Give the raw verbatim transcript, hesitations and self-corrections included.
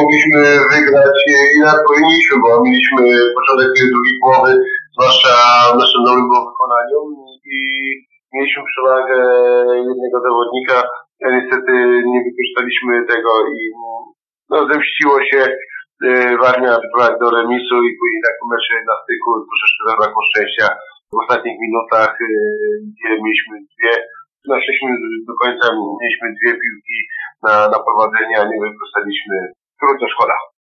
mogliśmy wygrać i nawet powinniśmy, bo mieliśmy początek drugiej połowy, zwłaszcza w naszym nowym wykonaniu i mieliśmy przewagę jednego zawodnika, a niestety nie wykorzystaliśmy tego i no, zemściło się. Warmia doprowadziła do remisu i później tak mecz na styku troszeczkę zabrakło szczęścia w ostatnich minutach, gdzie mieliśmy dwie, na sześć minut do końca mieliśmy dwie piłki na, na prowadzenie, a nie wykorzystaliśmy. Trudno, szkoda.